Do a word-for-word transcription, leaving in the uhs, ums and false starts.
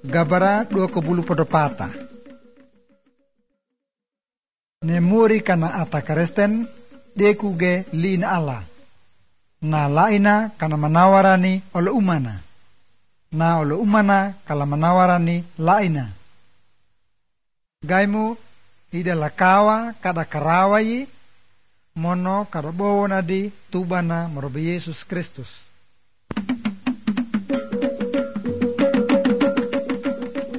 Gabara dua kebulu podopata. Nemuri kana ata karesten dekuge lina ala. Na laina kana manawarani ole umana. Na ole umana kala manawarani laina. Gaimu ida lakawa kada karawayi mono karabawa nadi tubana marobe Yesus Kristus.